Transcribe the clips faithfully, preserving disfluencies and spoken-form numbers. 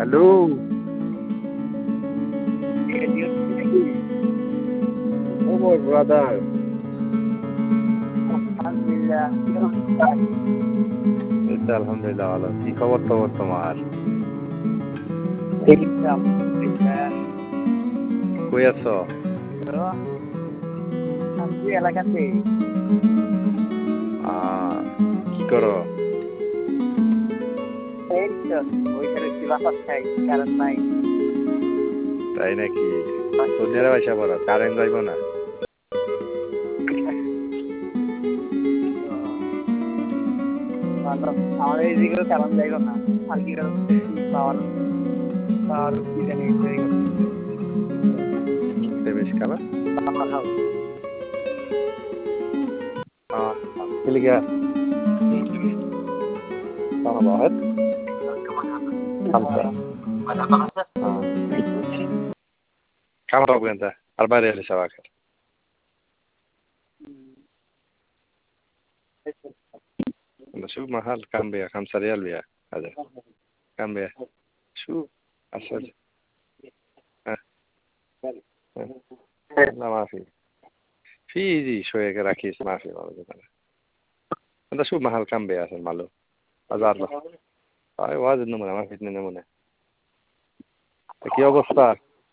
Hello. খবর brother? এই তো আলহামদুলিল্লাহ ভালো। কি খবর টবর তোমার? কই আছো? এলাকাতে। আহ, কি করো? এই তো ওইখানে বাতাস খাই, কারেন্ট নাই। তাই নাকি? সৌদি আরব আইসা পড়ো, কারেন্ট যাইব না? আমাদের এইদিকেও কারেন্ট যাইব না। আর কি পাওয়ার পাওয়ার কি জানি বেশ কালা পাওয়ার হাউস। اه تلقى طلب واحد خمسة اه كم طلب انت؟ أربعة ريال سواكر. شوف محل كم بيع؟ خمسة ريال بيع هذا. كم بيع؟ شوف أسود. ها لا ما في في دي شوية كراكيس ما في موجود. انت شوف محل كم بيع عشان معلوم بازار له. هاي واجد نمونة، ما في اثنين نمونة. কি অবস্থা?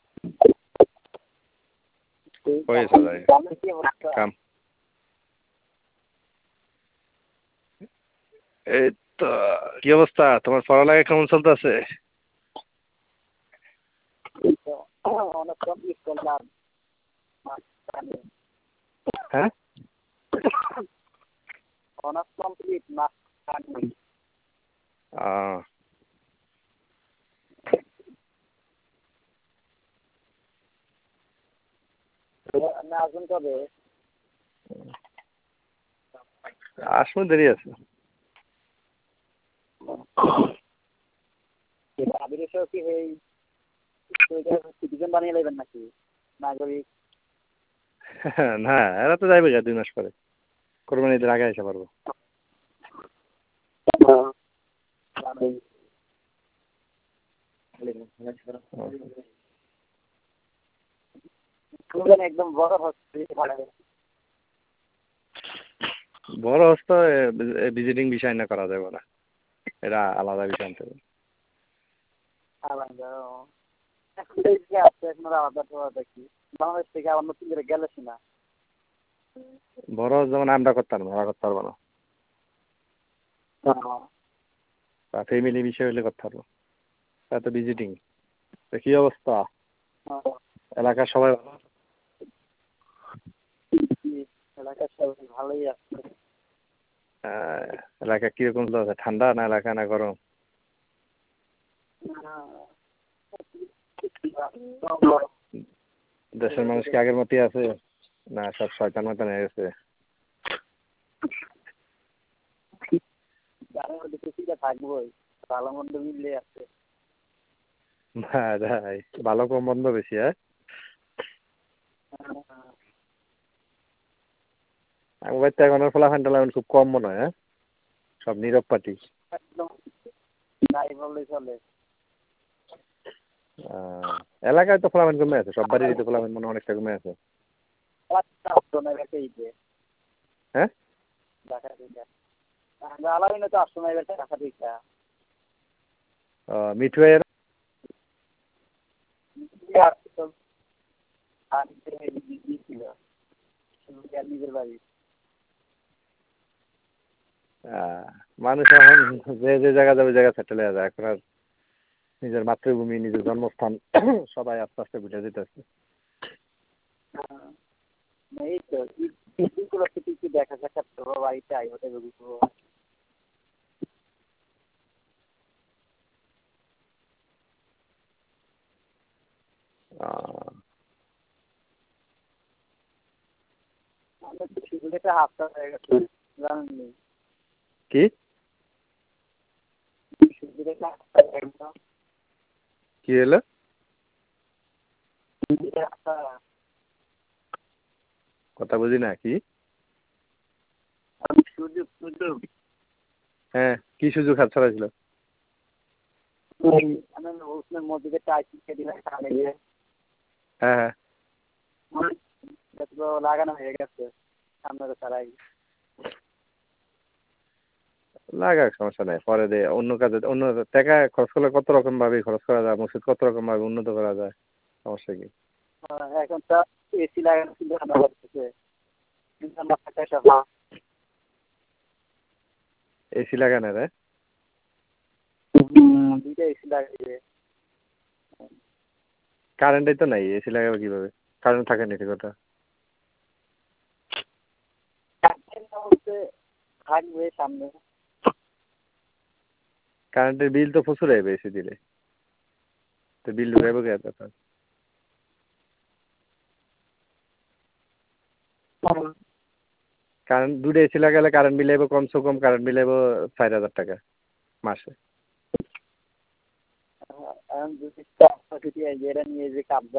كويس هذا كم এই তো কি অবস্থা তোমার? পড়ালেখা কেমন চলতেছে? হ্যাঁ অনার্স কমপ্লিট না? আহ আসবেন কবে? আসবো, দেরি আছে। আবিরের কি এই সিটিজেন বানিয়ে নেবেন নাকি নাগরিক? না এরা তো যাইবে দুই মাস পরে, কোরবানি ঈদের আগে এসে পারবো। একদম বড় হচ্ছে বড় হস্ত ভিজিটিং বিষয় না করা যাবে না, এটা আলাদা বিষয় আনতে হবে। আলাদা আলাদা কি বাংলাদেশ থেকে আবার নতুন করে গেলে না? বড় যেমন আমরা করতে পারবো, ওরা করতে পারবো না। ফ্যামিলি বিষয় হলে করতে পারবো, এত ভিজিটিং। কি অবস্থা এলাকার সবাই? এলাকার সবাই ভালোই আছে। এলাকা কিরকম চলছে? ঠান্ডা না এলাকা না গরম? দেশের মানুষ কি আগের মতোই আছে না সব শয়তান ময়তান হয়ে গেছে? থাকবোই, ভালো মন্দ মিললে আছে। ভালো কম বন্ধ বেশি। হ্যাঁ আমার তো এখন ফলাফান টালাফান খুব কম মনে হয়। হ্যাঁ সব নীরব পাটি একদম নাই বললেই চলে। এলাকায় তো ফলাফান কমে আছে, সব বাড়ির তো ফলাফান মনে অনেকটা কমে আছে। হ্যাঁ মিঠু এর নিজের বাড়ি মানুষ এখন যে যে জায়গা যাবে জায়গা সেটেল হয়ে যায়। এখন আর নিজের মাতৃভূমি নিজের জন্মস্থান সবাই আস্তে আস্তে বুঝে যেতেছে। এই তো দেখা সাক্ষাৎ করবো বাড়িতে আই হতে বুঝবো। কি কি হলো? কথা বুঝি না। কি? সুযোগ সুযোগ হ্যাঁ কি সুযোগ হাত ছাড়া ছিল? মসজিদের টাইস দিলে কানে গিয়ে হ্যাঁ হ্যাঁ লাগানো হয়ে গেছে সামনে ছাড়াই লাগাক সমস্যা নাই পরে দিয়ে অন্য কাজে অন্য টাকা খরচ করলে কত রকম ভাবে খরচ করা যায় মসজিদ কত রকম ভাবে উন্নত করা যায় সমস্যা কি এখন তো এসি লাগানো কিন্তু করতেছে এসি লাগানো রে দুইটা এসি লাগিয়ে কারেন্টই তো নাই এসি লাগাবে কিভাবে কারেন্ট থাকে না ঠিক কথা থাকবে সামনে কারেন্টের বিল তো প্রচুর আসবে এসি দিলে তো বিল ঢুকাইব কে এত কারেন্ট দুটো এসি লাগালে কারেন্ট বিল আইব কমসে কম কারেন্ট বিল আইব চার হাজার টাকা মাসে নিয়ে যে কাজ